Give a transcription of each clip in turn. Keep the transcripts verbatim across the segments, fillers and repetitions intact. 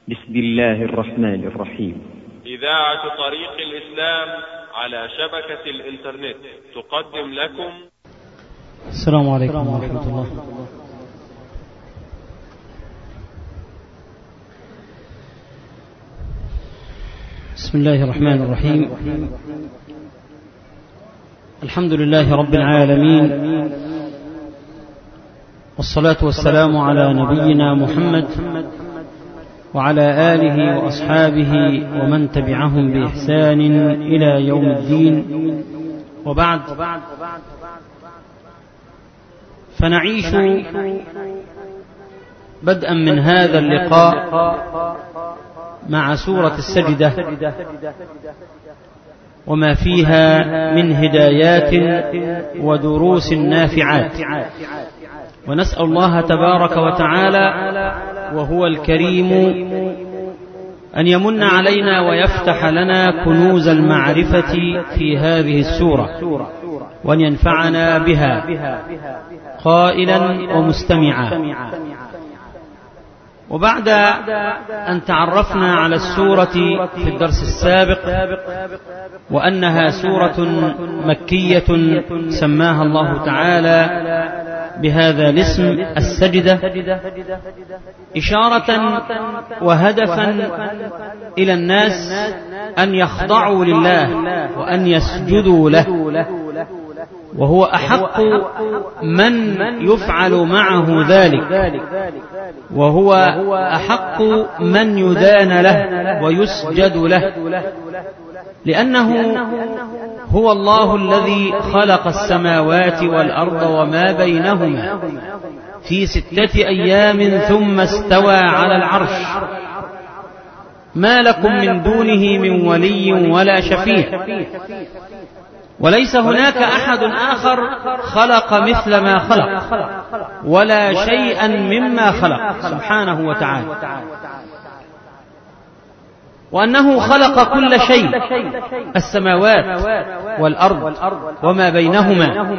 بسم الله الرحمن الرحيم. إذاعة طريق الإسلام على شبكة الإنترنت تقدم لكم. السلام عليكم ورحمة الله. بسم الله الرحمن الرحيم. الحمد لله رب العالمين، والصلاة والسلام على نبينا محمد وعلى آله وأصحابه ومن تبعهم بإحسان إلى يوم الدين، وبعد، فنعيش بدءا من هذا اللقاء مع سورة السجدة وما فيها من هدايات ودروس نافعات، ونسأل الله تبارك وتعالى وهو الكريم أن يمن علينا ويفتح لنا كنوز المعرفة في هذه السورة، وأن ينفعنا بها قائلا ومستمعا. وبعد أن تعرفنا على السورة في الدرس السابق وأنها سورة مكية سماها الله تعالى بهذا الاسم السجدة، إشارة وهدفا إلى الناس أن يخضعوا لله وأن يسجدوا له، وهو أحق من يفعل معه ذلك، وهو أحق من يدان له ويسجد له، لأنه هو الله الذي خلق السماوات والأرض وما بينهما في ستة أيام ثم استوى على العرش، ما لكم من دونه من ولي ولا شفيع، وليس هناك أحد آخر خلق مثل ما خلق ولا شيئا مما خلق سبحانه وتعالى، وأنه خلق كل شيء، السماوات والأرض وما بينهما،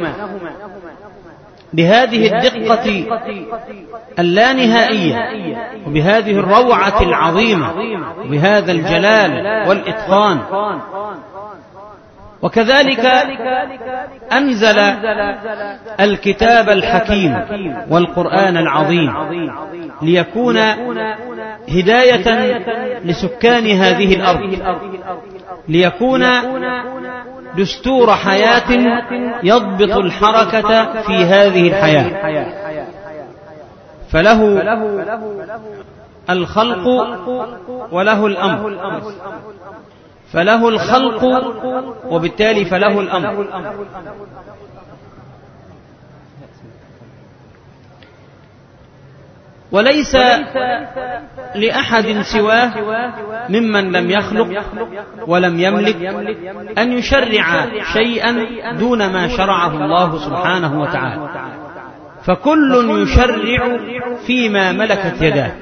بهذه الدقة اللانهائية وبهذه الروعة العظيمة وبهذا الجلال والإتقان. وكذلك أنزل الكتاب الحكيم والقرآن العظيم ليكون هداية لسكان هذه الأرض، ليكون دستور حياة يضبط الحركة في هذه الحياة، فله الخلق وله الأمر، فله الخلق وبالتالي فله الأمر. وليس لأحد سواه ممن لم يخلق ولم يملك أن يشرع شيئا دون ما شرعه الله سبحانه وتعالى، فكل يشرع فيما ملكت يداه.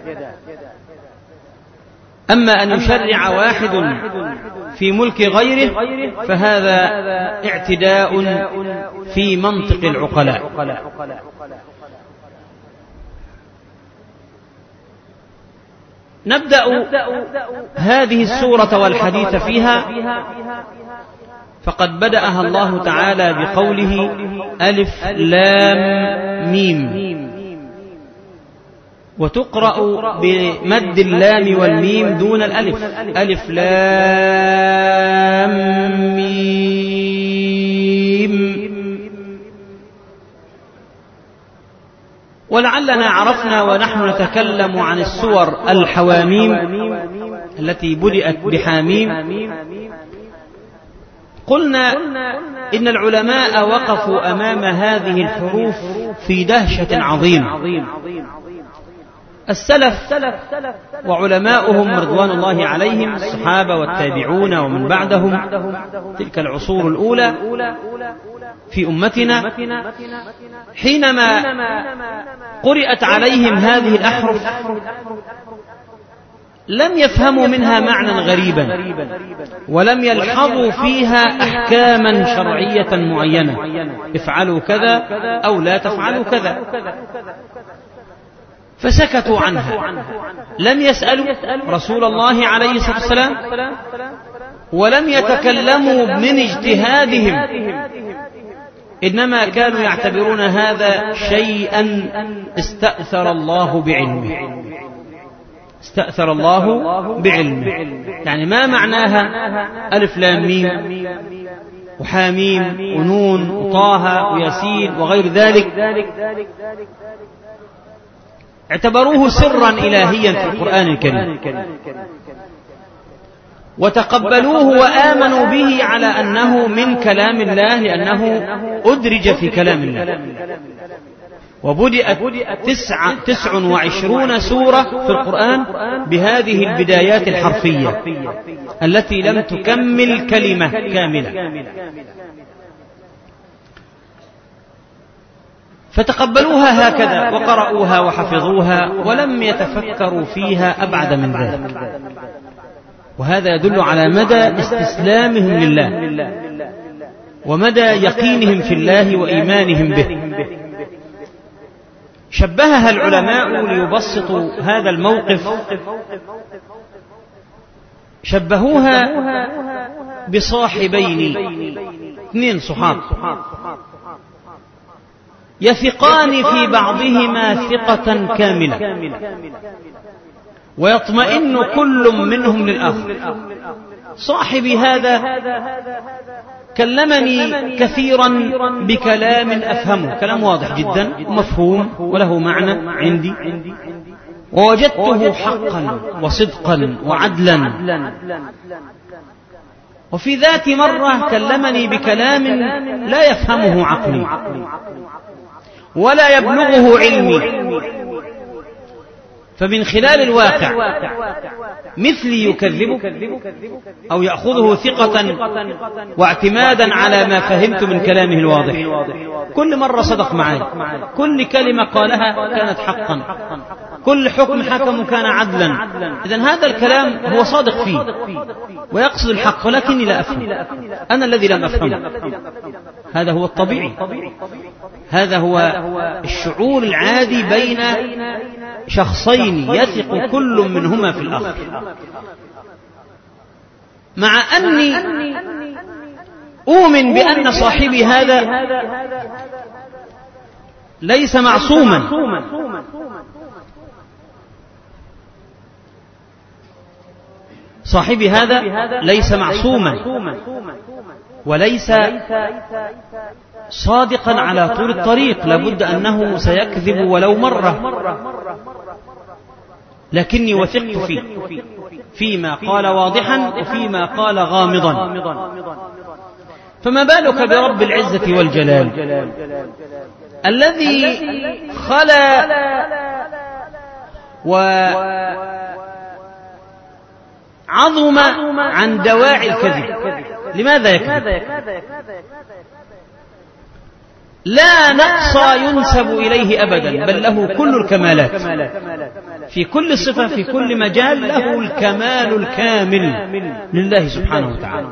أما أن يشرع واحد في ملك غيره فهذا اعتداء في منطق العقلاء. نبدأ هذه السورة والحديث فيها، فقد بدأها الله تعالى بقوله ألف لام ميم، وتقرأ بمد اللام والميم دون الألف، ألف لام ميم. ولعلنا عرفنا ونحن نتكلم عن السور الحواميم التي بدأت بحاميم، قلنا إن العلماء وقفوا أمام هذه الحروف في دهشة عظيمة. السلف وعلماؤهم رضوان الله عليهم، الصحابة والتابعون ومن بعدهم، تلك العصور الأولى في أمتنا، حينما قرأت عليهم هذه الأحرف لم يفهموا منها معنى غريبا، ولم يلحظوا فيها أحكاما شرعية معينة، افعلوا كذا أو لا تفعلوا كذا، فسكتوا عنها، لم يسألوا رسول الله عليه الصلاة والسلام ولم يتكلموا من اجتهادهم، إنما كانوا يعتبرون هذا شيئا استأثر الله بعلمه، استأثر الله بعلمه. يعني ما معناها ألف لام ميم وحاميم ونون وطه وياسين وغير ذلك؟ اعتبروه سرا إلهيا في القرآن الكريم، وتقبلوه وآمنوا به على أنه من كلام الله، لأنه أدرج في كلام الله. وبدأت تسع, تسع وعشرون سورة في القرآن بهذه البدايات الحرفية التي لم تكمل كلمة كاملة، فتقبلوها هكذا وقرأوها وحفظوها ولم يتفكروا فيها أبعد من ذلك. وهذا يدل على مدى استسلامهم لله ومدى يقينهم في الله وإيمانهم به. شبهها العلماء ليبسطوا هذا الموقف، شبهوها بصاحبين، اثنين صحاب يثقان في بعضهما ثقة كاملة، ويطمئن كل منهم للآخر. صاحبي هذا كلمني كثيرا بكلام أفهمه، كلام واضح جدا ومفهوم وله معنى عندي، ووجدته حقا وصدقا وعدلا. وفي ذات مرة كلمني بكلام لا يفهمه عقلي ولا يبلغه علمي، فمن خلال الواقع مثلي يكذبه أو يأخذه ثقة واعتمادا على ما فهمت من كلامه الواضح. كل مرة صدق معي، كل كلمة قالها كانت حقا، كل حكم حكم كان عدلا. إذن هذا الكلام هو صادق فيه ويقصد الحق، ولكني لا أفهم، أنا الذي لم أفهمه. هذا هو الطبيعي، هذا هو الشعور العادي بين شخصين يثق كل منهما في الآخر. مع أني أؤمن بأن صاحبي هذا ليس معصوما، صاحبي هذا ليس معصوما وليس صادقا على طول الطريق، لابد أنه سيكذب ولو مرة، لكني وثقت فيه فيما قال واضحا وفيما قال غامضا. فما بالك برب العزة والجلال الذي خلا وعظم عن دواعي الكذب. لماذا يكذب؟ لا نقص ينسب إليه أبدا، بل له كل الكمالات في كل صفة، في كل مجال له الكمال الكامل لله سبحانه وتعالى.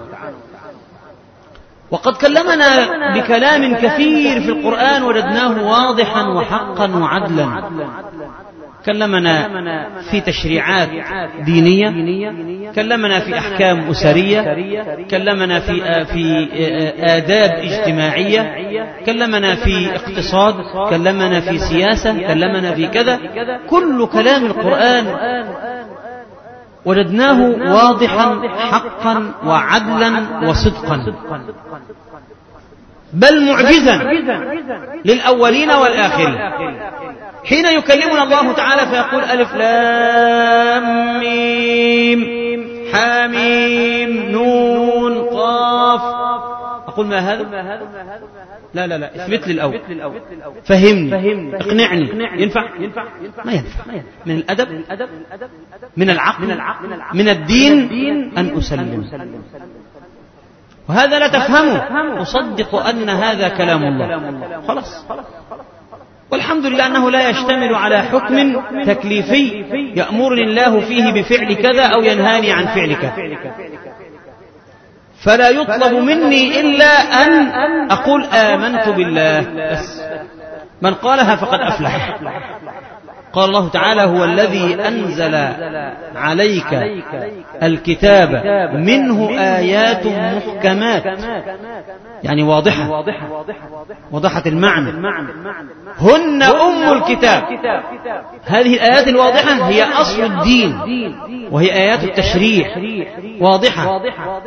وقد كلمنا بكلام كثير في القرآن وجدناه واضحا وحقا وعدلا. كلمنا في تشريعات دينية، كلمنا في أحكام أسرية، كلمنا في في آداب اجتماعية، كلمنا في اقتصاد، كلمنا في سياسة، كلمنا في كذا. كل كلام القرآن وجدناه واضحا حقا وعدلا وصدقا، بل معجزا للأولين والآخرين. حين يكلمنا الله تعالى فيقول ألف لام ميم حاميم نون قاف، أقول ما هذا؟ لا لا لا، اثبت لي الأول، فهمني، اقنعني. ينفع؟ ما ينفع. من الأدب، من العقل، من الدين أن أسلم. وهذا لا تفهمه، أصدق أن هذا كلام الله، خلاص. والحمد لله أنه لا يشتمل على حكم تكليفي يأمرني الله فيه بفعل كذا أو ينهاني عن فعل كذا، فلا يطلب مني إلا أن أقول آمنت بالله بس. من قالها فقد أفلح. قال الله تعالى: هو الذي أنزل عليك الكتاب منه آيات محكمات، يعني واضحة واضحة المعنى، هن أم الكتاب. هذه الآيات الواضحة هي أصل الدين، وهي آيات التشريع واضحة.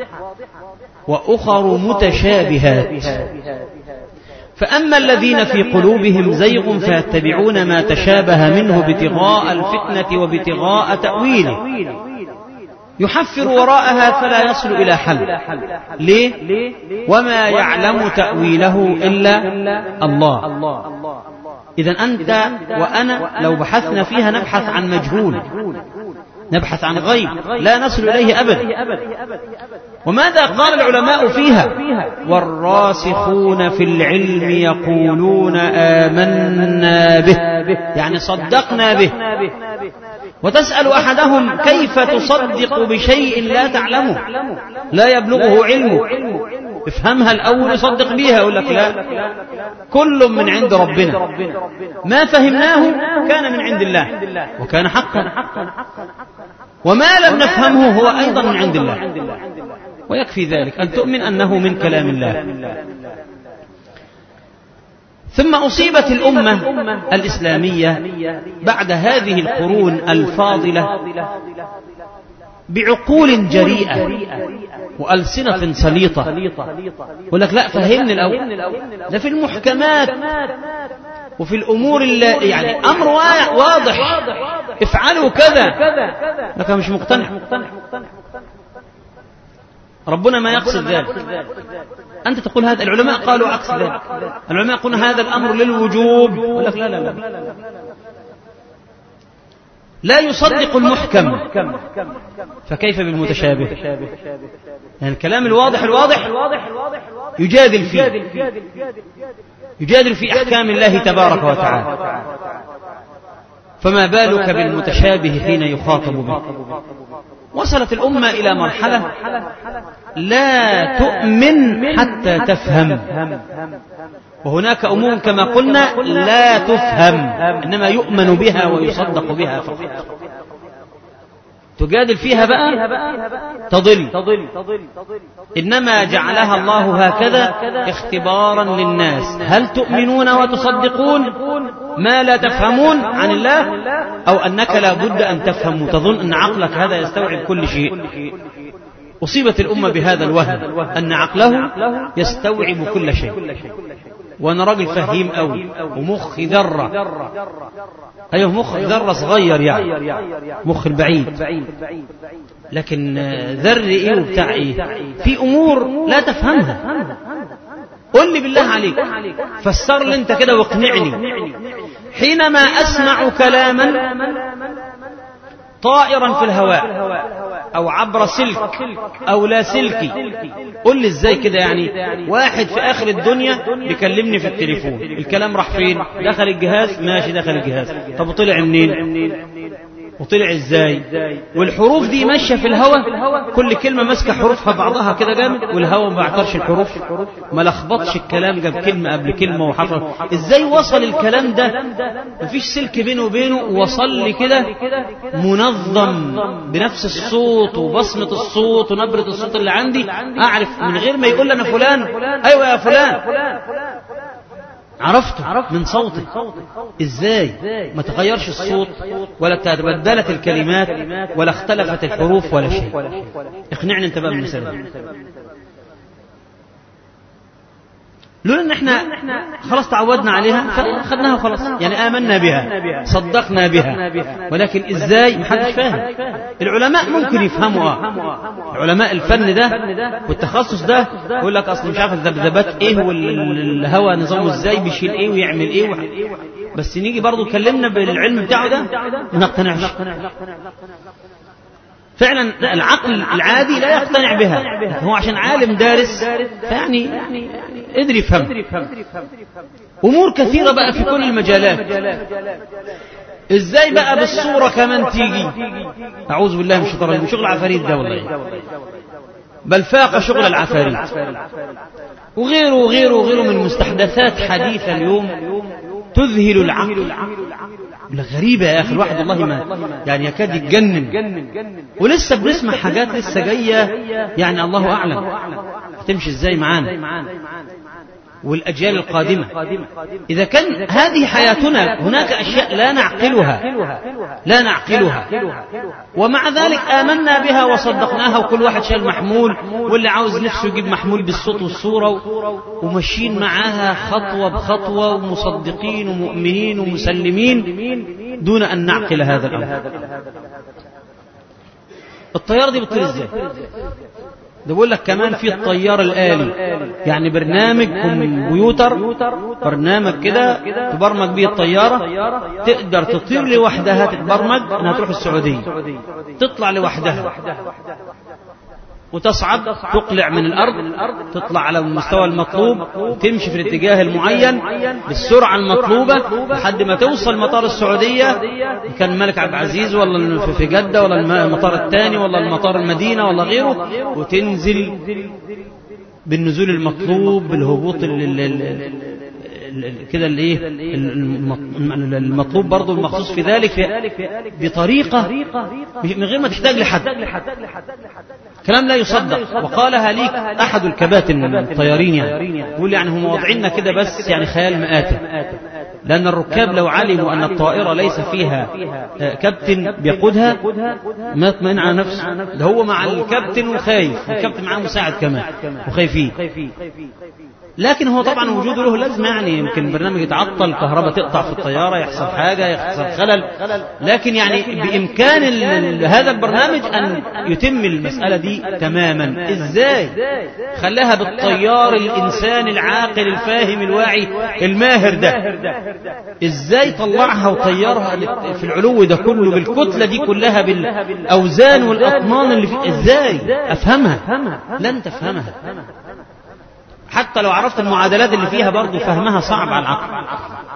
وأخر متشابهات، فأما الذين في قلوبهم زيغ فيتبعون ما تشابه منه ابتغاء الفتنة وابتغاء تأويله، يحفر وراءها فلا يصل إلى حل. ليه؟ وما يعلم تأويله إلا الله. إذن أنت وأنا لو بحثنا فيها نبحث عن مجهول، نبحث عن غيب لا نصل إليه أبدا. وماذا قال العلماء فيها؟ والراسخون في العلم يقولون آمنا به، يعني صدقنا به. وتسأل أحدهم: كيف تصدق بشيء لا تعلمه، لا يبلغه علمه؟ افهمها الأول يصدق بيها. يقول لك: لا، كل من عند ربنا، ما فهمناه كان من عند الله وكان حقا، وما لم نفهمه هو أيضا من عند الله، ويكفي ذلك أن تؤمن أنه من كلام الله. ثم أصيبت الأمة الإسلامية بعد هذه القرون الفاضلة بعقول جريئة وألسنة سليطة. يقول لك: لا، فهمني الأول، ده في المحكمات وفي الأمور اللي يعني أمر واضح، افعلوا كذا، لكن مش مقتنع. ربنا ما يقصد ذلك، أنت تقول هذا. العلماء قالوا عكس ذلك، العلماء يقولون هذا الأمر للوجوب. يقول لك: لا لا لا لا يصدق المحكم، فكيف بالمتشابه؟ يعني الكلام الواضح الواضح يجادل فيه، يجادل في أحكام الله تبارك وتعالى، فما بالك بالمتشابه حين يخاطب به؟ وصلت الأمة إلى مرحلة لا تؤمن حتى تفهم، وهناك أمور كما قلنا لا تفهم، إنما يؤمن بها ويصدق بها فقط. تجادل فيها بقى تضل. إنما جعلها الله هكذا اختبارا للناس، هل تؤمنون وتصدقون ما لا تفهمون عن الله، أو أنك لا بد أن تفهم وتظن أن عقلك هذا يستوعب كل شيء. أصيبت الأمة بهذا الوهم أن عقله يستوعب كل شيء، وأنا راجل فهيم أوي ومخ ذرة، أيوه مخ ذرة صغير يعني مخ البعيد، لكن ذر إيه وبتاع إيه؟ في أمور لا تفهمها. قل لي بالله عليك، فسر لي أنت كده واقنعني. حينما أسمع كلاما طائرا في الهواء أو عبر سلك أو لا سلكي، قل لي إزاي كده؟ يعني واحد في آخر الدنيا بيكلمني في التليفون، الكلام راح فين؟ دخل الجهاز، ماشي دخل الجهاز، طب وطلع منين؟ وطلع ازاي؟ والحروف دي ماشيه في الهواء، كل كلمه ماسكه حروفها بعضها كده جامد، والهواء ما بعترش الحروف، ما لخبطش الكلام، جاب كلمه قبل كلمه وحصل. ازاي وصل الكلام ده؟ مفيش سلك بينه وبينه، وصل لي كده منظم بنفس الصوت وبصمه الصوت ونبره الصوت اللي عندي، اعرف من غير ما يقول انا فلان، ايوه يا فلان، عرفته من صوته. ازاي؟ ما تغيرش الصوت ولا تبدلت الكلمات ولا اختلفت الحروف ولا شيء. اقنعني انت بقى من المسألة. لولا ان احنا خلاص تعودنا عليها فاخذناها وخلاص، يعني آمنا بها صدقنا بها، ولكن ازاي محدش فاهم. العلماء ممكن يفهموا، اه علماء الفن ده والتخصص ده يقول لك اصل مش عارف الذبذبات ايه والهواء نظامه ازاي بيشيل ايه ويعمل ايه و... بس نيجي برضو كلمنا بالعلم بتاعه ده ما نقتنعش. فعلا العقل العادي لا يقتنع بها، هو عشان عالم دارس فيعني قدر يفهم أمور كثيرة بقى في كل المجالات. ازاي بقى بالصورة كمان تيجي؟ أعوذ بالله من الشيطان الرجيم، شغل عفاريت ده والله، بل فاق شغل العفاريت وغيره وغيره وغيره من مستحدثات حديثة اليوم تذهل العقل غريبة يا أخي، الواحد والله ما يعني يكاد يتجنن، ولسه بنسمع حاجات لسه جاية يعني الله أعلم هتمشي إزاي معانا والأجيال القادمة. إذا كان هذه حياتنا هناك أشياء لا نعقلها لا نعقلها ومع ذلك آمنا بها وصدقناها، وكل واحد شال محمول، واللي عاوز نفسه يجيب محمول بالصوت والصورة، وماشيين معاها خطوة بخطوة ومصدقين ومؤمنين ومسلمين دون أن نعقل هذا الأمر. الطيارة دي بتطير ازاي؟ ده بقول لك كمان في الطيار الآلي، يعني برنامج كمبيوتر، برنامج كده تبرمج به الطيارة، تقدر تطير لوحدها، تتبرمج انها تروح السعودية، تطلع لوحدها وتصعد، تقلع من الأرض، تطلع على المستوى المطلوب، وتمشي في الاتجاه المعين بالسرعة المطلوبة لحد ما توصل مطار السعودية، كان الملك عبد العزيز ولا في جدة ولا المطار الثاني ولا المطار المدينة ولا غيره، وتنزل بالنزول المطلوب بالهبوط كده الايه المطلوب برضو المخصوص في ذلك بطريقة من غير ما تحتاج لحد. كلام لا يصدق. وقالها ليك أحد الكباتن الطيارين، يعني يقول يعني هم واضعيننا كده بس يعني خيال مآتة، لأن الركاب لو علموا أن الطائرة ليس فيها كابتن بيقودها ما يطمئن على نفسه، ده هو مع الكابتن وخايف، الكابتن معاه مساعد كمان وخايفين. لكن هو طبعا وجوده له لازمه، يعني يمكن برنامج يتعطل، كهرباء تقطع في الطيارة، يحصل حاجة، يحصل خلل، لكن يعني بإمكان هذا البرنامج أن يتم المسألة دي تماما. إزاي خلاها بالطيار الإنسان العاقل الفاهم الواعي الماهر ده، إزاي طلعها وطيرها في العلو ده كله بالكتلة دي كلها بالأوزان والأطنان اللي فيه؟ إزاي أفهمها؟ لن تفهمها، حتى لو عرفت المعادلات اللي فيها برضو فهمها صعب على العقل.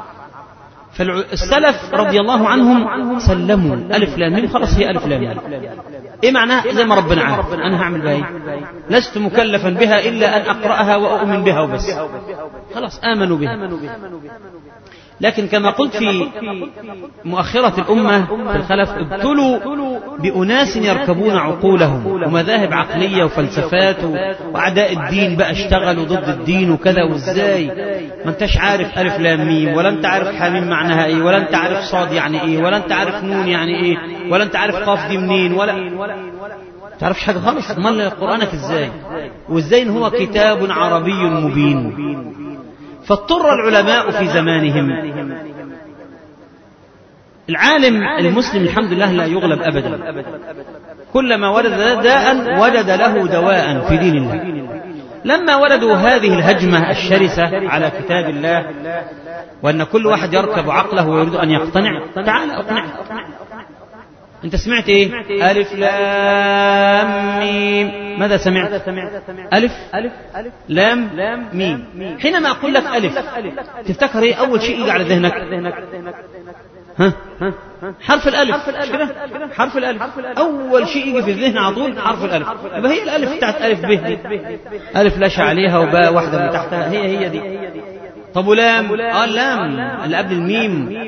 فالسلف رضي الله عنهم سلموا ألف لام ميم، خلاص هي ألف لام ميم، إيه معناها؟ زي ما ربنا عارف، أنا هعمل بها إيه؟ لست مكلفا بها إلا أن أقرأها وأؤمن بها وبس، خلاص آمنوا بها. لكن كما قلت في مؤخرة الأمة في الخلف، ابتلوا بأناس يركبون عقولهم ومذاهب عقلية وفلسفات، وأعداء الدين بقى اشتغلوا ضد الدين وكذا. وإزاي ما انتش عارف ألف لام ميم، ولا انت عارف حاميم معناها ايه، ولا انت عارف صاد يعني ايه، ولا انت عارف نون يعني ايه، ولا انت عارف قاف دي منين، ولا تعرفش حاجة خالص. امال قرآنك ازاي؟ وازاي ان هو كتاب عربي مبين؟ فاضطر العلماء في زمانهم. العالم المسلم الحمد لله لا يغلب أبدا، كلما وجد داء وجد له دواء في دين الله. لما وردوا هذه الهجمة الشرسة على كتاب الله، وأن كل واحد يركب عقله ويريد أن يقتنع، تعال أقنع. أنت سمعت إيه؟ ألف لام ميم. ماذا سمعت؟ ألف لام ميم. حينما أقول لك ألف تفتكر إيه أول شيء يجي على ذهنك؟ ها؟ حرف الألف، حرف الألف أول شيء يجي في الذهن على طول، حرف الألف. يبقى هي الألف بتاعت ألف به دي، ألف لاشة عليها وباء واحدة من تحتها، هي هي دي. طب ولام؟ آه اللام اللي قبل الميم.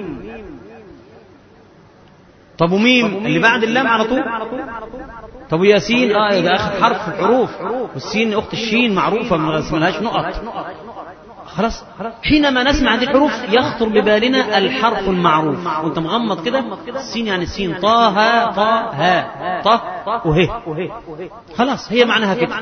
طب وميم اللي بعد اللام على طول. طب وياسين؟ اه ده اخر حرف في الحروف، والسين اخت الشين معروفه ما لهاش نقط. خلاص حينما نسمع هذه الحروف يخطر ببالنا الحرف المعروف، وانت مغمض كده، السين يعني السين، طه ها طه ها طه وهي، خلاص هي معناها كده.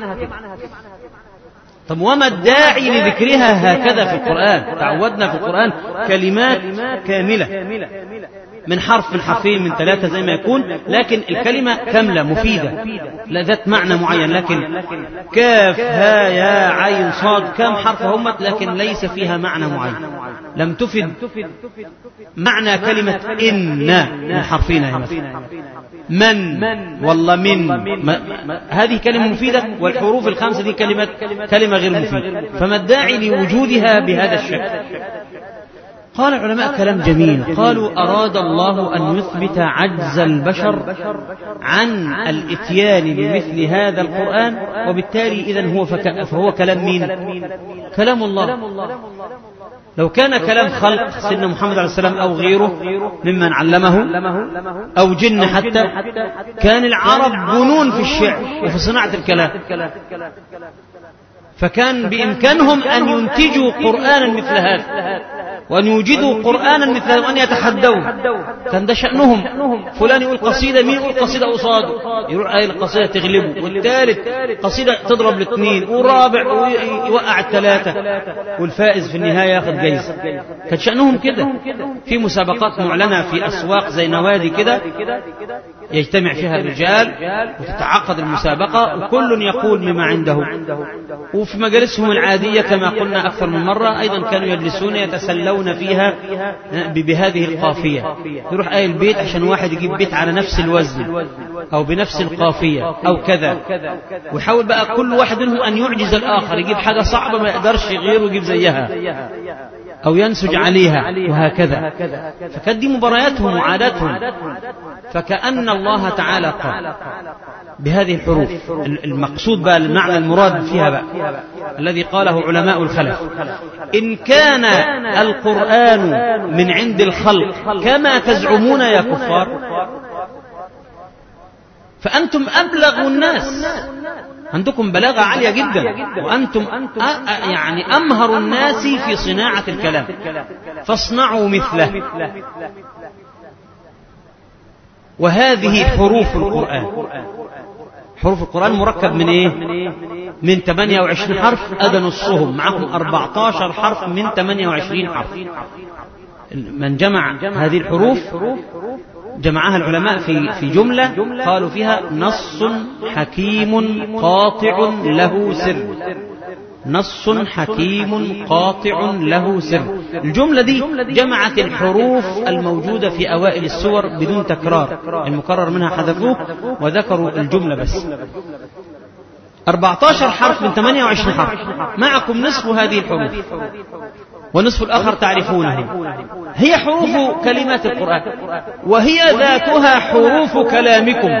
طب وما الداعي لذكرها هكذا في القرآن؟ تعودنا في القرآن كلمات كاملة من حرف من حرفين من ثلاثة زي ما يكون، لكن الكلمة كاملة مفيدة لا ذات معنى معين. لكن كاف ها يا عين صاد كم حرف همت، لكن ليس فيها معنى معين، لم تفد معنى كلمة إن من حرفين من والله من هذه كلمة مفيدة، والحروف الخمسة دي كلمة كلمة غير مفيدة. فما الداعي لوجودها بهذا الشكل؟ قال العلماء كلام جميل، قالوا أراد الله أن يثبت عجز البشر عن الإتيان بمثل هذا القرآن، وبالتالي إذن هو فهو كلام مين؟ كلام الله. لو كان كلام خلق سيدنا محمد عليه السلام أو غيره ممن علمه أو جن حتى، كان العرب بنون في الشعر وفي صناعة الكلام، فكان بإمكانهم أن ينتجوا قرآنا مثل هذا وأن يوجدوا قرآنا مثل هذا وأن يتحدوا. كان ده شأنهم. فلان يقول قصيدة، مين يقول قصيدة قصاده، يروح أي القصيدة تغلبه، والثالث قصيدة تضرب الاثنين، والرابع يوقع الثلاثة، والفائز في النهاية ياخذ جايزة. كان شأنهم كده. في مسابقات معلنة في أسواق زي نوادي كده يجتمع فيها الرجال وتتعقد المسابقة وكل يقول مما عنده. وفي مجالسهم العادية كما قلنا أكثر من مرة أيضا كانوا يجلسون يتسلون فيها بهذه القافية. يروح أي البيت عشان واحد يجيب بيت على نفس الوزن أو بنفس القافية أو كذا، ويحاول بقى كل واحد منهم أن يعجز الآخر، يجيب حاجة صعبة ما يقدرش غيره يجيب زيها أو ينسج عليها وهكذا. فكانت دي مبارياتهم وعاداتهم. فكأن الله تعالى قال بهذه الحروف المقصود بقى المعنى المراد فيها بقى الذي قاله علماء الخلف: إن كان القرآن من عند الخلق كما تزعمون يا كفار فأنتم أبلغ الناس، عندكم بلاغة عالية جدا، وأنتم يعني أمهر الناس في صناعة الكلام، فاصنعوا مثله. وهذه حروف القرآن. حروف القرآن مركب من إيه؟ من ثمانية وعشرين حرف، أدى نصهم، معهم أربعة عشر حرف من ثمانية وعشرين حرف. من جمع هذه الحروف جمعها العلماء في في جملة قالوا فيها نص حكيم قاطع له سر. نص حكيم قاطع له سر. الجملة دي جمعت الحروف الموجودة في أوائل السور بدون تكرار، المكرر منها حذفوه وذكروا الجملة بس. أربعة عشر حرف من ثمانية وعشرين حرف، معكم نصف هذه الحروف ونصف الآخر تعرفونه. هي حروف كلمات القرآن وهي ذاتها حروف كلامكم.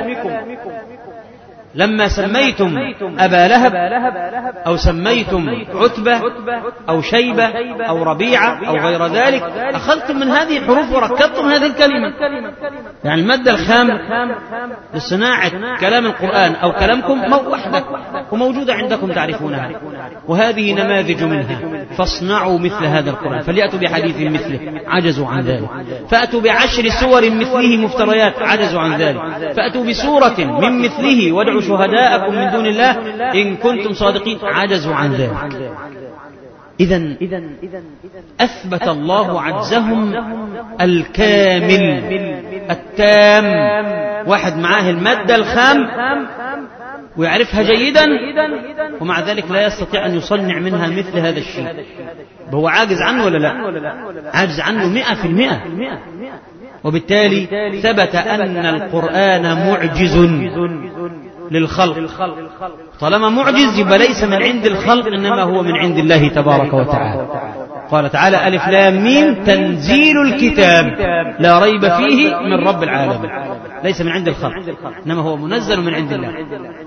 لما سميتم أبا لهب أو سميتم عتبة أو شيبة أو ربيعة أو غير ذلك أخذتم من هذه الحروف وركبتم هذه الكلمة. يعني المادة الخام لصناعة كلام القرآن أو كلامكم وحدة وموجودة عندكم تعرفونها، وهذه نماذج منها. فاصنعوا مثل هذا القرآن، فليأتوا بحديث مثله، عجزوا عن ذلك. فأتوا بعشر سور مثله مفتريات، عجزوا عن ذلك. فأتوا بسورة من مثله وادعوا شهداءكم من دون الله إن كنتم صادقين، عجزوا عن ذلك. إذن أثبت الله عجزهم الكامل التام. واحد معاه المادة الخام ويعرفها جيدا ومع ذلك لا يستطيع أن يصنع منها مثل هذا الشيء. هو عاجز عنه ولا لا؟ عاجز عنه مئة في المئة. وبالتالي ثبت أن القرآن معجز للخلق. طالما معجز يبقى ليس من عند الخلق إنما هو من عند الله تبارك وتعالى. قال تعالى: ألف لام ميم تنزيل الكتاب لا ريب فيه من رب العالمين. ليس من عند الخلق إنما هو منزل من عند الله.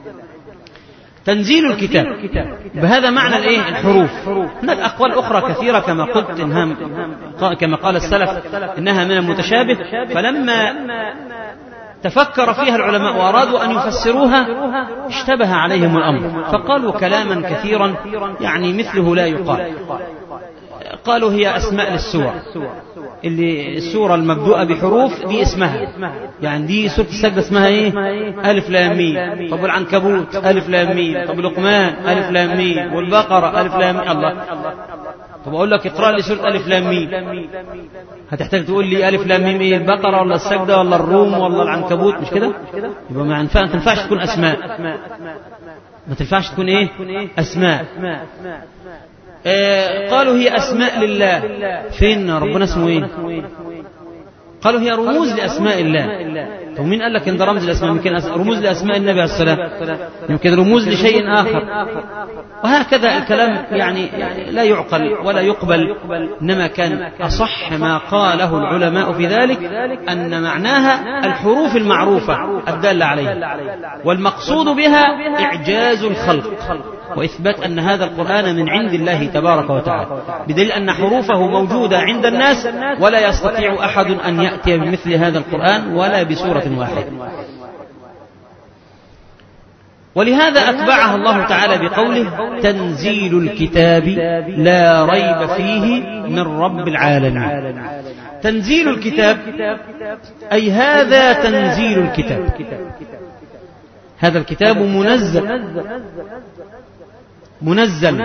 تنزيل الكتاب بهذا معنى الايه الحروف. هناك أقوال أخرى كثيرة كما قلت إنها كما قال السلف إنها من المتشابه، فلما تفكر فيها العلماء وأرادوا أن يفسروها اشتبه عليهم الأمر فقالوا كلاما كثيرا يعني مثله لا يقال. قالوا هي أسماء للسور، اللي السورة المبدوءة بحروف دي اسمها، يعني دي سورة السجدة اسمها ايه؟ ألف لام ميم. طب العنكبوت ألف لام ميم. طب لقمان ألف لام ميم. والبقرة ألف لام ميم. الله. طب أقول لك اقرأ لي سورة ألف لام ميم، هتحتاج تقول لي ألف لام ميم ايه؟ البقرة ولا السجدة ولا الروم ولا العنكبوت؟ مش كده؟ يبقى ما تنفعش تكون أسماء، ما تنفعش تكون ايه؟ أسماء. آه قالوا هي أسماء لله. فين ربنا اسمه ايه؟ قالوا هي رموز لأسماء الله. طب مين قال لك ان ده رمز الاسماء؟ يمكن رموز لاسماء النبي عليه السلام، يمكن رموز لشيء اخر، وهكذا الكلام يعني لا يعقل ولا يقبل. انما كان اصح ما قاله العلماء في ذلك ان معناها الحروف المعروفه الداله عليها، والمقصود بها اعجاز الخلق وإثبات أن هذا القرآن من عند الله تبارك وتعالى، بدليل أن حروفه موجودة عند الناس ولا يستطيع أحد أن يأتي بمثل هذا القرآن ولا بسورة واحدة. ولهذا أتبعها الله تعالى بقوله تنزيل الكتاب لا ريب فيه من رب العالمين. تنزيل الكتاب أي هذا تنزيل الكتاب، هذا الكتاب منزل منزل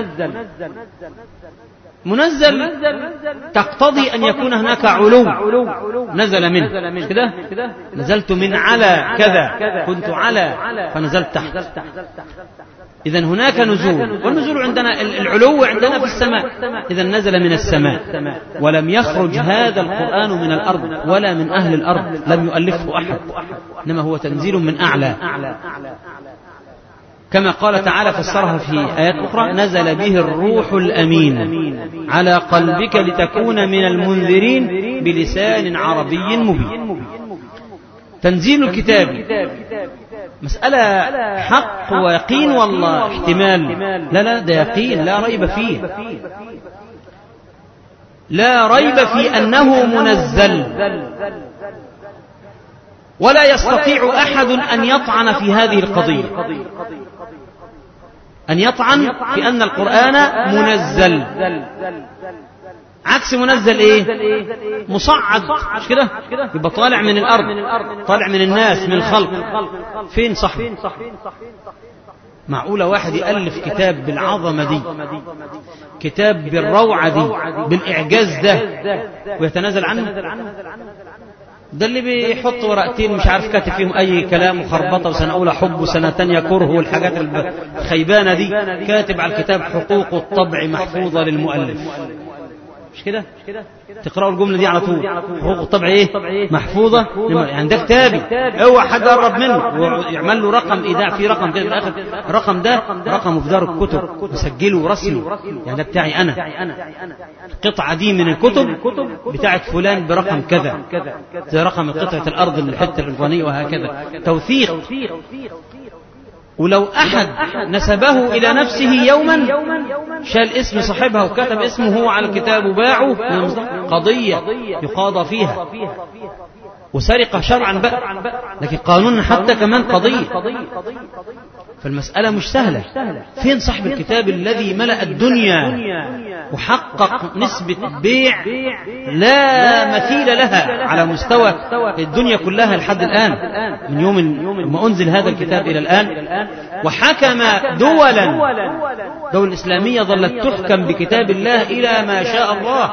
منزل تقتضي أن يكون هناك علو، نزل منه، مش كده؟ نزلت من على كذا، كنت على فنزلت تحت. إذن هناك نزول، والنزول عندنا العلو عندنا في السماء، إذن نزل من السماء، ولم يخرج هذا القرآن من الأرض ولا من أهل الأرض، لم يؤلفه أحد، إنما هو تنزيل من أعلى، كما قال تعالى فسرها في آيات أخرى نزل به الروح الأمين على قلبك لتكون من المنذرين بلسان عربي مبين. تنزيل الكتاب مسألة حق ويقين والله احتمال؟ لا لا، ده يقين لا ريب فيه، لا ريب في أنه منزل، ولا يستطيع أحد أن يطعن في هذه القضية، أن يطعن في أن القرآن منزل. عكس منزل إيه؟ مصعد، مش كده؟ يبقى طالع من الأرض، طالع من الناس، من الخلق. فين صاحبه؟ معقولة واحد يألف كتاب بالعظمة دي، كتاب بالروعة دي، بالإعجاز ده، ويتنازل عنه؟ ده اللي بيحط ورقتين مش عارف كاتب فيهم أي كلام وخربطة، وسنة أولى حب وسنة تانية كره والحاجات الخيبانة دي، كاتب على الكتاب حقوق الطبع محفوظة للمؤلف، مش كده؟ تقرأوا الجملة دي على طول، حقوق الطبع ايه؟ محفوظة، يعني ده كتابي، اوعى حد يقرب منه ويعمل له رقم ايداع، في رقم كده في الاخر، الرقم ده رقمه في دار الكتب مسجله رسمي، يعني ده بتاعي انا، القطعة دي من الكتب بتاعت فلان برقم كذا، زي رقم قطعة الارض الحتة الفلانية، وهكذا توثيق. ولو أحد نسبه إلى نفسه يوما، شال اسم صاحبها وكتب اسمه هو على الكتاب وباعه، قضية يقاضى فيها، وسرقة شرعا بقى، لكن قانونا حتى كمان قضية. فالمسألة مش سهلة. فين صاحب الكتاب الذي ملأ الدنيا وحقق نسبة بيع لا مثيل لها على مستوى الدنيا كلها لحد الآن، من يوم ما أنزل هذا الكتاب إلى الآن، وحكم دولا، دول إسلامية ظلت تحكم بكتاب الله إلى ما شاء الله،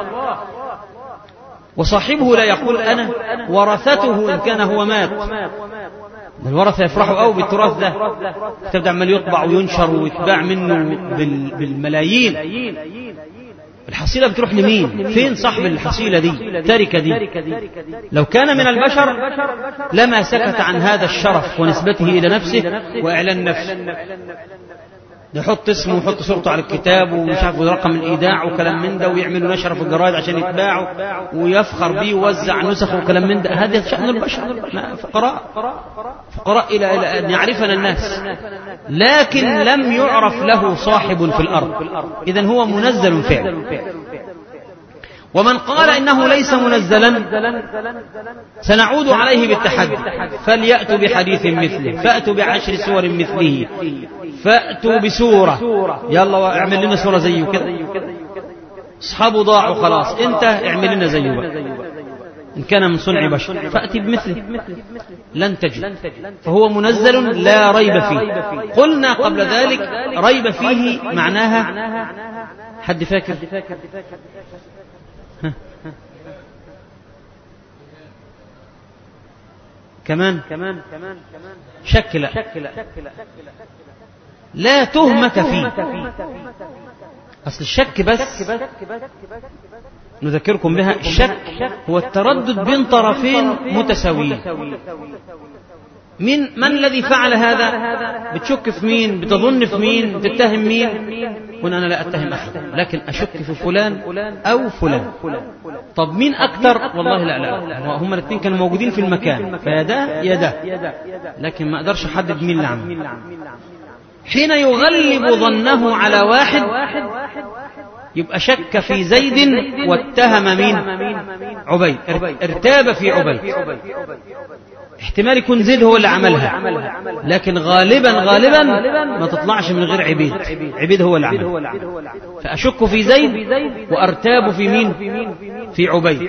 وصاحبه لا يقول أنا، ورثته إن كان هو مات، الورثة يفرحوا قوي بالتراث ده، الكتاب ده عمال يطبع وينشر ويتباع منه بالملايين، الحصيلة بتروح لمين؟ فين صاحب الحصيلة دي؟ التركة دي لو كان من البشر لما سكت عن هذا الشرف ونسبته إلى نفسه وإعلان نفسه، يحط اسمه ويحط صورته على الكتاب ومش عارف رقم الإيداع وكلام من ده، ويعملوا نشر في الجرايد عشان يتباعوا ويفخر بيه ويوزع نسخ وكلام من ده. هذا شأن البشر، فقراء فقراء إلى إلى أن يعرفنا الناس، لكن لم يعرف له صاحب في الأرض، إذن هو منزل فعلا. ومن قال إنه ليس منزلا سنعود عليه بالتحدي، فليأتوا بحديث مثله، فأتوا بعشر سور مثله، فأتوا بسورة، يلا اعمل لنا سورة زيه كده، اصحابه ضاعوا خلاص، انت اعمل لنا زيه بقى، إن كان من صنع بشر فأتي بمثله، لن تجد. فهو منزل لا ريب فيه. قلنا قبل ذلك ريب فيه معناها، حد فاكر؟ كمان شك لا، لا تهمة فيه. أصل الشك بس نذكركم بها، الشك هو التردد بين طرفين متساويين. من من الذي فعل هذا؟ بتشك في مين؟ بتظن في مين؟ بتتهم مين؟ قلنا أنا لا أتهم أحد، لكن أشك في فلان أو فلان. طب مين أكثر؟ والله لا لا، هم الاثنين كانوا موجودين في المكان، فيدا يدا، لكن ما أقدرش أحدد مين اللي عمل. حين يغلب ظنه على واحد يبقى شك في زيد واتهم مين؟ عبيد، ارتاب في عبيد. احتمال يكون زيد هو اللي عملها، لكن غالبا غالبا ما تطلعش من غير عبيد، عبيد هو اللي عملها. فأشك في زيد وارتاب في مين؟ في عبيد.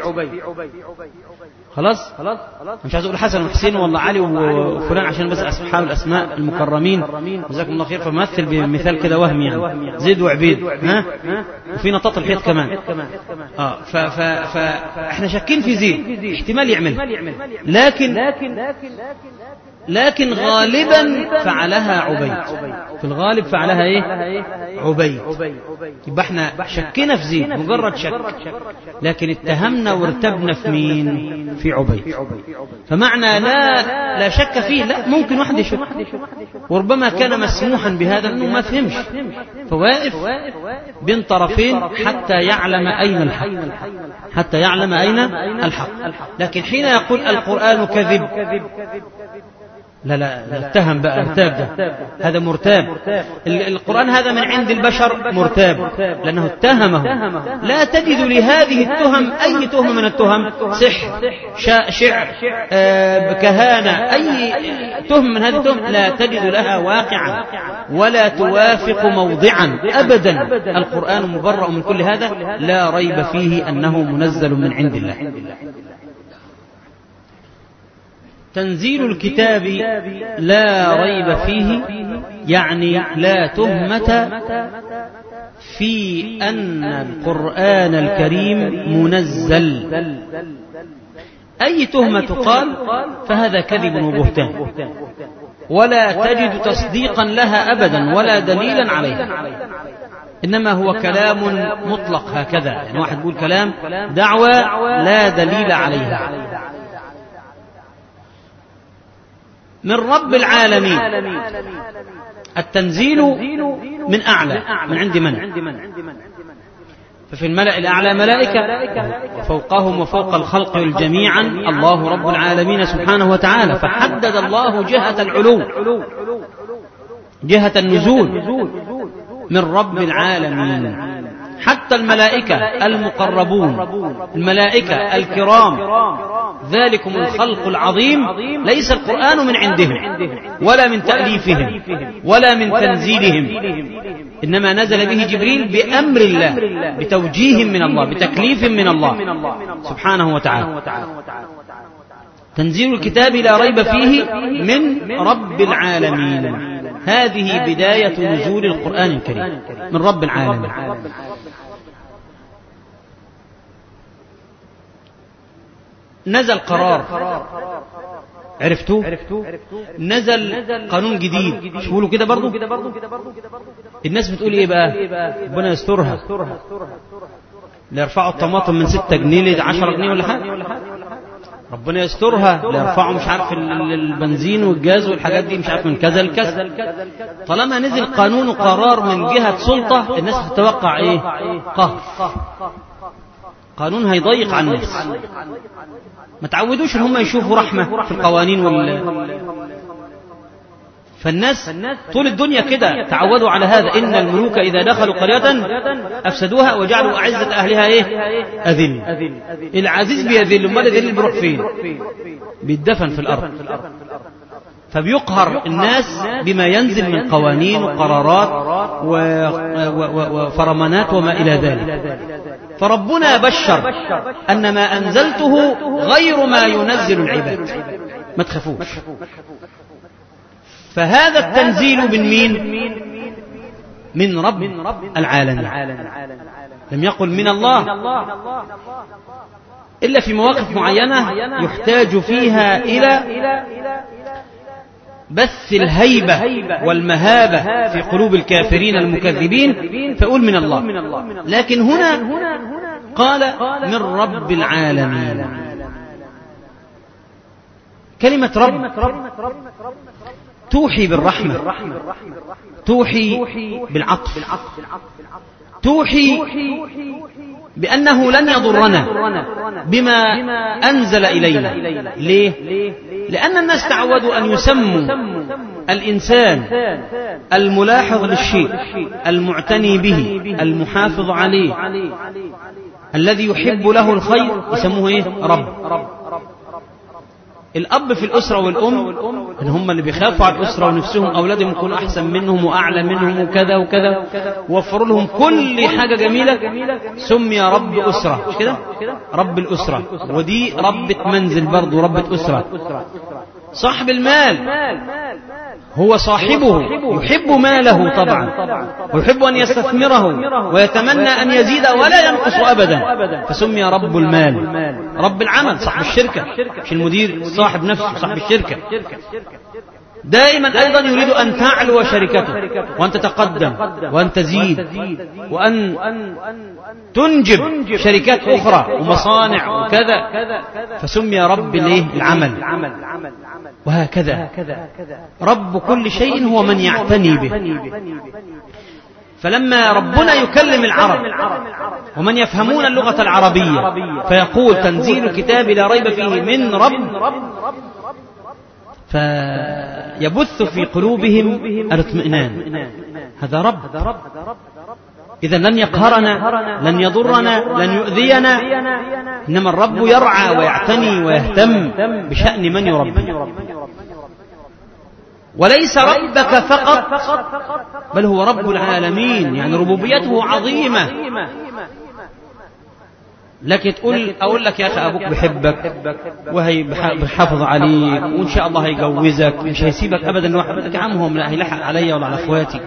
خلاص، مش عايز اقول حسن وحسين والله علي وفلان عشان بس اصحاب الاسماء المكرمين جزاكم الله خير، فمثل بمثال كده وهمي يعني زيد وعبيد، ها، وفي نطاط الحيط كمان. اه ف ف فاحنا شاكين في زيد، احتمال يعمل، لكن لكن غالبا فعلها عبيد، في الغالب فعلها ايه؟ عبيد. يبقى احنا شكينا في زيد مجرد شك، لكن اتهمنا وارتبنا في مين؟ في عبيد. فمعنى لا لا شك فيه، لا، ممكن واحد يشك، وربما كان مسموحا بهذا انه ما فهمش، فواقف بين طرفين حتى يعلم اين الحق، حتى يعلم اين الحق. لكن حين يقول القرآن كذب، لا لا، اتهم بقى، ارتاب، ده هذا مرتاب. القرآن هذا من عند البشر مرتاب لأنه اتهمه. لا تجد لهذه التهم أي تهمة من التهم، سحر، شعر، كهانة، أي تهم من هذه التهم لا تجد لها واقعا ولا توافق موضعا أبدا. القرآن مبرأ من كل هذا، لا ريب فيه أنه منزل من عند الله. تنزيل الكتاب لا ريب فيه، يعني لا تهمة في أن القرآن الكريم منزل. أي تهمة تقال فهذا كذب وبهتان، ولا تجد تصديقا لها أبدا ولا دليلا عليها، إنما هو كلام مطلق هكذا. يعني واحد يقول كلام دعوة لا دليل عليها. من رب العالمين، التنزيل من أعلى، من عند من؟ ففي الملأ الأعلى ملائكة، وفوقهم وفوق الخلق جميعا الله رب العالمين سبحانه وتعالى. فحدد الله جهة العلو، جهة النزول من رب العالمين. حتى الملائكة المقربون، الملائكة الكرام، ذلكم الخلق العظيم، ليس القرآن من عندهم ولا من تأليفهم ولا من تنزيلهم، إنما نزل به جبريل بأمر الله، بتوجيه من الله، بتكليف من الله سبحانه وتعالى. تنزيل الكتاب لا ريب فيه من رب العالمين. هذه بداية نزول القرآن الكريم من رب العالمين. نزل قرار، عرفتوه؟ نزل قانون جديد، شوفوا كده برضو. الناس بتقول ايه بقى؟ ربنا يسترها، لا يرفعوا الطماطم من ستة جنيه لعشرة جنيه ولا حاجة، ربنا يسترها، لا يرفعوا مش عارف البنزين والجاز والحاجات دي مش عارف من كذا لكذا. طالما نزل قانون وقرار من جهة سلطة، الناس تتوقع ايه؟ قهر. قانون هيضيق على الناس، ما تعودوش ان هم يشوفوا رحمة في القوانين وال... فالناس طول الدنيا كده تعودوا على هذا. إن الملوك إذا دخلوا قرية أفسدوها وجعلوا أعزة أهلها إيه؟ أذل. العزيز بيذل، وما الذل بيروح فين؟ بيدفن في الأرض. فبيقهر الناس بما ينزل من قوانين وقرارات وفرمانات وما إلى ذلك. فربنا بشر أن ما أنزلته غير ما ينزل العباد، ما تخافوش. فهذا التنزيل من مين؟ من رب العالمين. لم يقل من الله إلا في مواقف معينة يحتاج فيها إلى بث الهيبة والمهابة في قلوب الكافرين المكذبين فقول من الله. لكن هنا قال من رب العالمين. كلمة رب توحي بالرحمة، توحي بالعطف، توحي بأنه لن يضرنا بما أنزل إلينا. ليه؟ لأن الناس تعودوا أن يسموا الإنسان الملاحظ للشيء، المعتني به، المحافظ عليه، الذي يحب له الخير، يسموه إيه؟ رب. الأب في الأسرة والأم إن هم اللي بيخافوا على الأسرة ونفسهم أولادهم يكونوا أحسن منهم وأعلى منهم وكذا وكذا، ووفروا لهم كل حاجة جميلة، سمي رب أسرة، مش كده؟ رب الأسرة. ودي ربة منزل برضو، ربة أسرة. صاحب المال هو صاحبه يحب ماله طبعا، ويحب أن يستثمره ويتمنى أن يزيد ولا ينقص أبدا، فسمي رب المال. رب العمل صاحب الشركة، مش المدير، صاحب نفسه صاحب الشركة. دائما أيضا يريد أن تعلو شركته وأن تتقدم وأن تزيد وأن تنجب شركات أخرى ومصانع وكذا، فسمي رب العمل. وهكذا رب كل شيء هو من يعتني به. فلما ربنا يكلم العرب ومن يفهمون اللغة العربية فيقول تنزيل الكتاب لا ريب فيه من رب، فيبث في قلوبهم الاطمئنان، هذا رب. إذا لن يقهرنا، لن يضرنا، لن يؤذينا، إنما الرب يرعى ويعتني ويهتم بشأن من يربي. وليس ربك فقط، بل هو رب العالمين، يعني ربوبيته عظيمة. لكن تقول أقول لك يا أخي أبوك بحبك وهي بحافظ عليك وإن شاء الله هيجوزك، مش هيسيبك أبدا واحد يا عم، هو لا هيلحق علي ولا على أخواتي،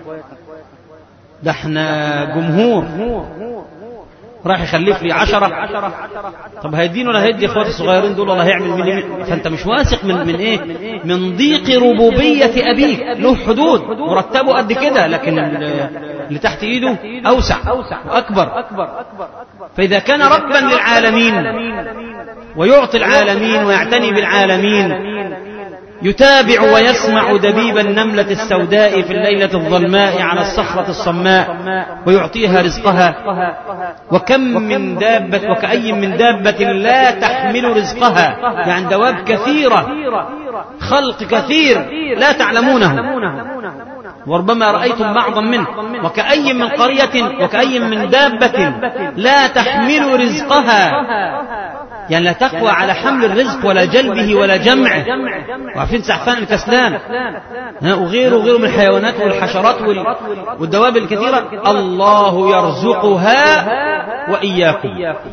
ده احنا جمهور راح يخلف لي عشرة، طب هيدين ولا هيدي اخواتي الصغيرين دول ولا هيعمل من؟ فانت مش واثق من من ايه؟ من ضيق ربوبية ابيك. له حدود مرتبه قد كده، لكن اللي تحت ايده اوسع واكبر. فاذا كان ربا للعالمين ويعطي العالمين ويعتني بالعالمين، يتابع ويسمع دبيب النملة السوداء في الليلة الظلماء على الصخرة الصماء ويعطيها رزقها. وكم من دابة وكأي من دابة لا تحمل رزقها، يعني دواب كثيرة، خلق كثير لا تعلمونه، وربما رأيتم بعضا منه. وكأي من قرية وكأي من دابة لا تحمل رزقها، يعني لا تقوى على حمل الرزق ولا جلبه ولا جمعه. وعارفين سعفان الكسلان وغيره وغيره من الحيوانات والحشرات والدواب الكثيرة، الله يرزقها وإياكم،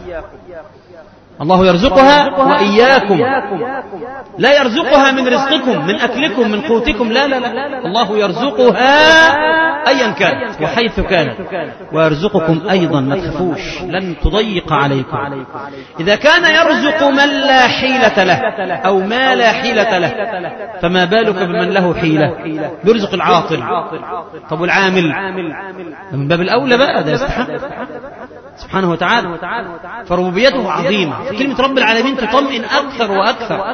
الله يرزقها وإياكم، لا يرزقها من رزقكم، من أكلكم، من قوتكم، لا لا لا، الله يرزقها أيا كانت وحيث كانت، ويرزقكم أيضا، ما تخافوش، لن تضيق عليكم. إذا كان يرزق من لا حيلة له أو ما لا حيلة له، فما بالك بمن له حيلة؟ بيرزق العاطل. طب والعامل من باب الأولى بقى، ده يستحق سبحانه وتعالى. فربوبيته عظيمة. كلمة رب العالمين تطمئن أكثر وأكثر.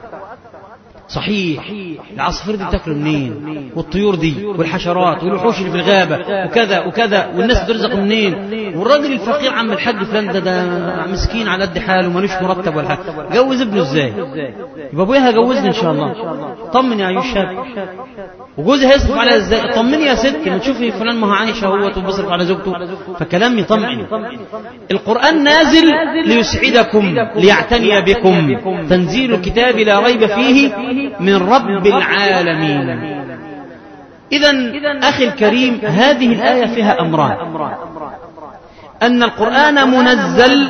صحيح العصافير دي بتاكل منين، والطيور دي والحشرات والوحوش اللي في الغابة وكذا وكذا، والناس بترزق منين، والراجل الفقير عم الحاج فلان ده ده مسكين على قد حاله ومالوش مرتب ولا حاجة، جوز ابنه ازاي؟ يبقى ابويا هجوزني ان شاء الله. طمن يا عيوش شاب، وجوزي هيصرف عليها ازاي؟ طمني يا ست، ما تشوفي فلان ما هو عايش اهوت وبيصرف على زوجته، فكلام يطمئن. القرآن نازل ليسعدكم ليعتني بكم، تنزيل الكتاب لا ريب فيه من رب العالمين. إذن أخي الكريم، هذه الآية فيها أمران: أن القرآن منزل،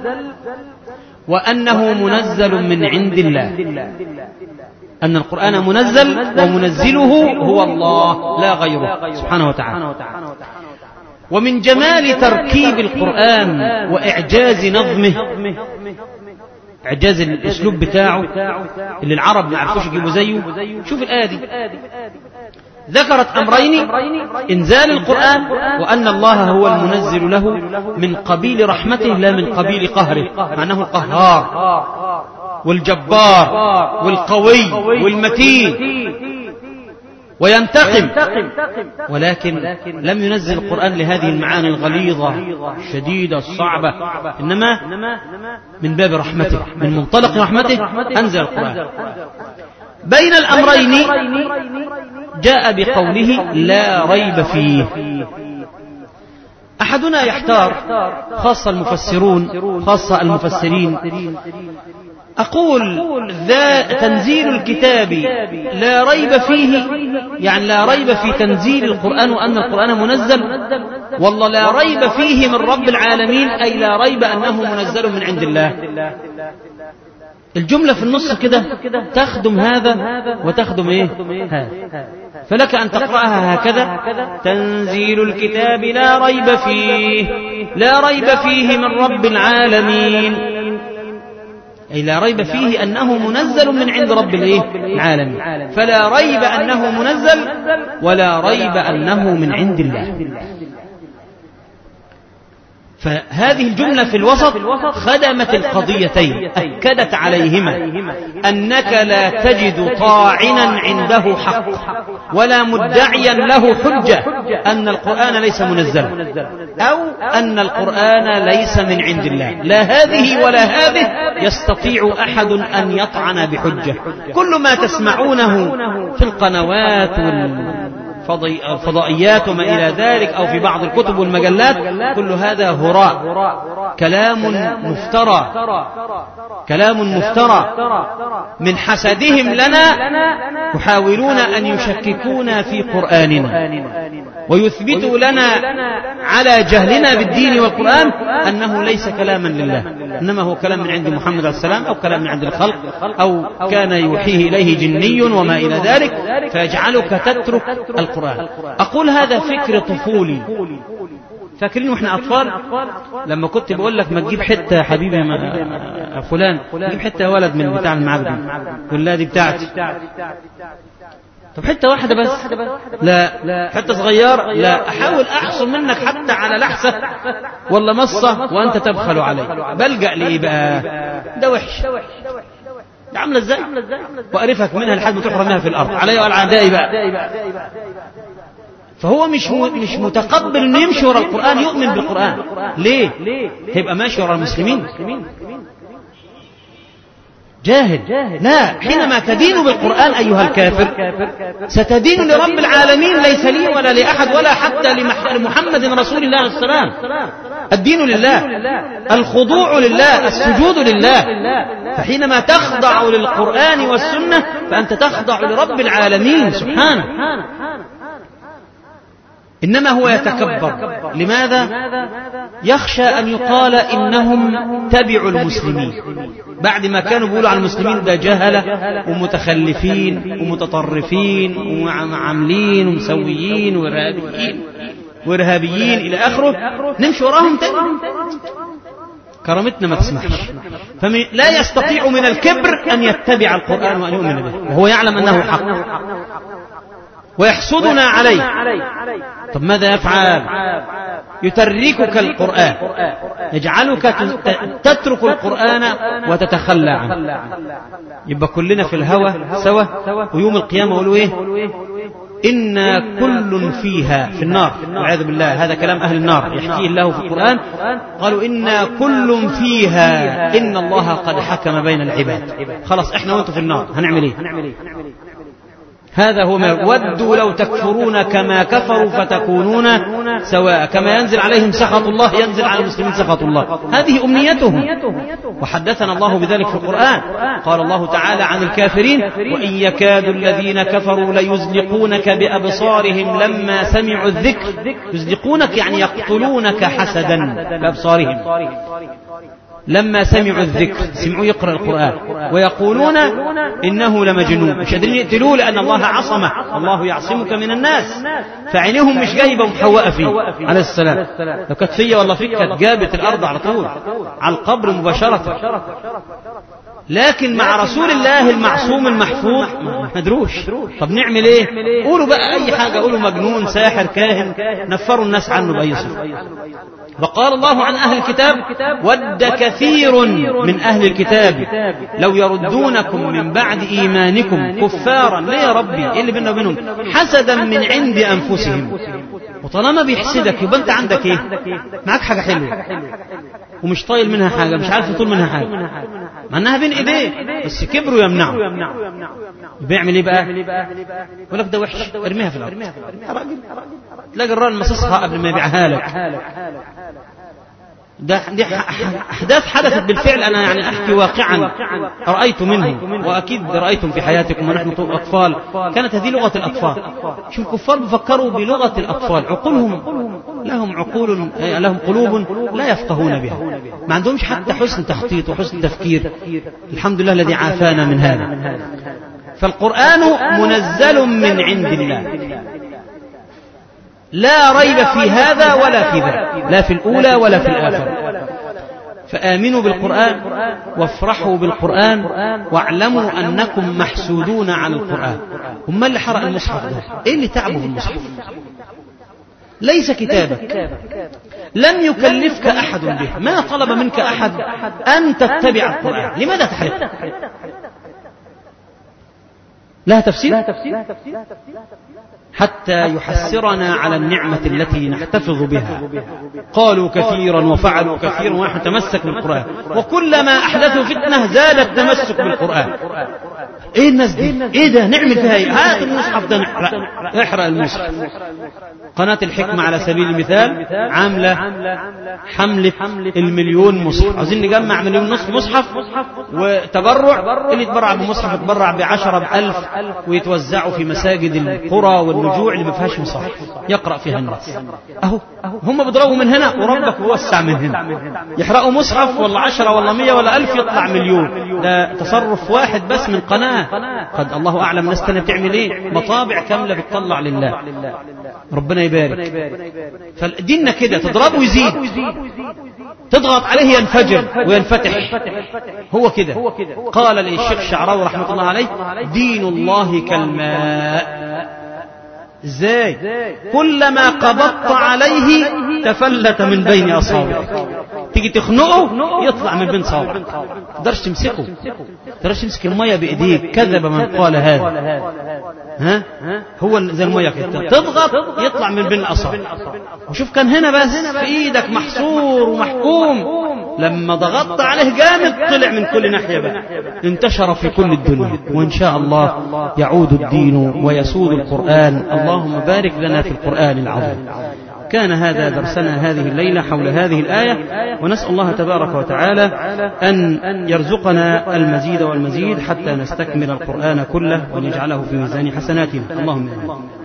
وأنه منزل من عند الله. أن القرآن منزل ومنزله هو الله لا غيره سبحانه وتعالى. ومن جمال تركيب القرآن وإعجاز نظمه إعجاز الأسلوب بتاعه اللي العرب ما عرفوش يجيبوا زيه. شوف الآية دي ذكرت أمرين: إنزال القرآن، وأن الله هو المنزل له من قبيل رحمته لا من قبيل قهره، معناه القهار والجبار والقوي والمتين وينتقم، ولكن لم ينزل القرآن لهذه المعاني الغليظة الشديدة الصعبة، إنما من باب رحمته، من منطلق رحمته أنزل القرآن. بين الأمرين جاء بقوله لا ريب فيه. أحدنا يحتار، خاصة المفسرون خاصة المفسرين، أقول ذا تنزيل الكتاب لا ريب فيه، يعني لا ريب في تنزيل القرآن وأن القرآن منزل، والله لا ريب فيه من رب العالمين، أي لا ريب أنه منزل من عند الله. الجملة في النص كده تخدم هذا وتخدم ايه هذا، فلك أن تقرأها هكذا: تنزيل الكتاب لا ريب فيه، لا ريب فيه من رب العالمين، أي لا ريب فيه أنه منزل من عند رب العالمين، فلا ريب أنه منزل ولا ريب أنه من عند الله. فهذه الجملة في الوسط خدمت القضيتين، أكدت عليهما أنك لا تجد طاعنا عنده حق ولا مدعيا له حجة أن القرآن ليس منزلا أو أن القرآن ليس من عند الله، لا هذه ولا هذه يستطيع أحد أن يطعن بحجة. كل ما تسمعونه في القنوات الفضائيات وما إلى ذلك أو في بعض الكتب والمجلات، كل هذا هراء، كلام مفترى، كلام مفترى من حسدهم لنا، يحاولون أن يشككونا في قرآننا ويثبتوا لنا على جهلنا بالدين والقرآن أنه ليس كلاما لله، إنما هو كلام من عند محمد عليه السلام أو كلام من عند الخلق أو كان يوحيه إليه جني وما إلى ذلك، فيجعلك تترك القرآن. أقول هذا فكر طفولي. فاكرين واحنا أطفال لما كنت بقول لك ما تجيب حتة يا حبيبي يا فلان، تجيب حتة يا ولد من بتاع المعبد، تقول لا دي بتاعتي. طب حتة واحدة بس؟ لا. حتة صغيرة؟ لا. أحاول أحصل منك حتى على لحسة ولا مصة وأنت تبخل علي، بلجأ لإيه بقى؟ ده وحش، ده عاملة ازاي؟ وأعرفك منها لحد ما تحرم منها في الأرض علي وعلى أعدائي بقى. فهو مش مش متقبل انه يمشي ورا القرآن، يؤمن بالقرآن. ليه؟ هيبقى ماشي ورا المسلمين؟ جاهل. لا، حينما تدين بالقرآن أيها الكافر ستدين لرب العالمين، ليس لي ولا لأحد ولا حتى لمحمد رسول الله عليه السلام. الدين لله، الخضوع لله، السجود لله. فحينما تخضع للقرآن والسنة فأنت تخضع لرب العالمين سبحانه. إنما هو يتكبر. لماذا؟ يخشى أن يقال إنهم تبعوا المسلمين، بعد ما كانوا بيقولوا على المسلمين ده جهلة ومتخلفين ومتطرفين وعاملين ومسويين وإرهابيين وإرهابيين إلى آخره، نمشي وراهم تاني. كرامتنا ما تسمحش. فلا يستطيع من الكبر أن يتبع القرآن وأن يؤمن به وهو يعلم أنه حق، ويحسدنا عليه. طب ماذا يفعل؟ يتركك القرآن، يجعلك تترك القرآن وتتخلى عنه. يبقى كلنا في الهوى سوا، ويوم القيامة يقولوا ايه؟ إنا كل فيها في النار، والعياذ بالله. هذا كلام أهل النار يحكيه الله في القرآن. قالوا إنا كل فيها إن الله قد حكم بين العباد. خلاص احنا وانتم في النار، هنعمل ايه؟ هذا هو ما ودوا لو تكفرون كما كفروا فتكونون سواء، كما ينزل عليهم سخط الله ينزل على المسلمين سخط الله. هذه أمنيتهم، وحدثنا الله بذلك في القرآن. قال الله تعالى عن الكافرين: وإن يكاد الذين كفروا ليزلقونك بأبصارهم لما سمعوا الذكر. يزلقونك يعني يقتلونك حسدا بأبصارهم. لما سمعوا الذكر سمعوا يقرأ القرآن ويقولون إنه لمجنون، مش قادرين يقتلوه لأن الله عصمه، الله يعصمك من الناس، فعينهم مش جايبة ومحوقة فيه عليه السلام. لو كانت فيا والله فيك كانت جابت الأرض على طول على القبر مباشرة. لكن مع رسول الله المعصوم المحفوظ ما ندروش. طب نعمل ايه؟ قولوا بقى اي حاجة، قولوا مجنون ساحر كاهن، نفروا الناس عنه بأي صفة. وقال الله عن أهل الكتاب ود كثير من أهل الكتاب لو يردونكم من بعد إيمانكم كفارا. ليه يا ربي؟ ايه اللي بيننا وبينهم؟ حسدا من عند أنفسهم. وطالما بيحسدك يبقى انت عندك ايه؟ معاك حاجة حلوة ومش طايل منها حاجة، مش عارف يطول منها حاجة، مع انها بين ايديه بس كبروا يمنعوا. بيعمل ايه بقى؟ يقول لك ده وحش ارميها في الارض. يا راجل تلاقي الراجل مصصها قبل ما يبيعها لك. ده دي احداث حدثت بالفعل. انا يعني احكي واقعا رايت منه، واكيد رايتم في حياتكم ونحن اطفال. كانت هذه لغه الاطفال. شوف الكفار بيفكروا بلغه الاطفال، عقولهم لهم عقول لهم قلوب لا يفقهون بها، ما عندهمش حتى حسن تخطيط وحسن تفكير. الحمد لله الذي عافانا من هذا. فالقرآن منزل من عند الله، لا ريب في هذا ولا في ذاك، لا في الأولى ولا في الآخرة. فآمنوا بالقرآن وافرحوا بالقرآن واعلموا أنكم محسودون على القرآن. هم اللي حرق المصحف ده، إيه اللي تعبوا في المصحف؟ ليس كتابك، لم يكلفك أحد به، ما طلب منك أحد أن تتبع القرآن. لماذا تحرق؟ لها تفسير حتى يحسرنا على النعمة التي نحتفظ بها. قالوا كثيرا وفعلوا كثيرا ونحن تمسك بالقرآن، وكلما أحدثوا فتنة زاد التمسك بالقرآن. ايه الناس دي؟ ايه ده؟ نعمل فيها ايه؟ هات المصحف ده نحرق، احرق المصحف. قناة الحكمة على سبيل المثال عاملة حملة المليون مصحف، عاوزين نجمع مليون نصف مصحف وتبرع. اللي يتبرع بمصحف يتبرع بعشرة بألف ويتوزعوا في مساجد القرى والنجوع اللي ما فيهاش مصحف يقرأ فيها الناس. اهو هم بيضربوا من هنا وربك يوسع من هنا. يحرقوا مصحف ولا عشرة ولا مية ولا ألف يطلع مليون. ده تصرف واحد بس من قناة. قد الله أعلم الناس تانية بتعمل ايه. مطابع كاملة بتطلع لله، ربنا يبارك. فالدين كده تضربه ويزيد، تضغط عليه ينفجر وينفتح. هو كده. قال للشيخ الشعراوي رحمة الله عليه دين الله كالماء. ازاي؟ كلما قبضت عليه تفلت من بين أصابعك. تيجي تخنقه يطلع من بين صوابعك، تقدرش تمسكه، تقدرش تمسك المية بإيديك. كذب من قال هذا. ها هو زي المية كده، تضغط يطلع من بين الأصابع. وشوف كان هنا بس في إيدك محصور ومحكوم، لما ضغطت عليه جامد طلع من كل ناحية بقى، انتشر في كل الدنيا. وإن شاء الله يعود الدين ويسود القرآن. اللهم بارك لنا في القرآن العظيم. كان هذا درسنا هذه الليلة حول هذه الآية، ونسأل الله تبارك وتعالى أن يرزقنا المزيد والمزيد حتى نستكمل القرآن كله وأن يجعله في ميزان حسناتنا. اللهم آمين.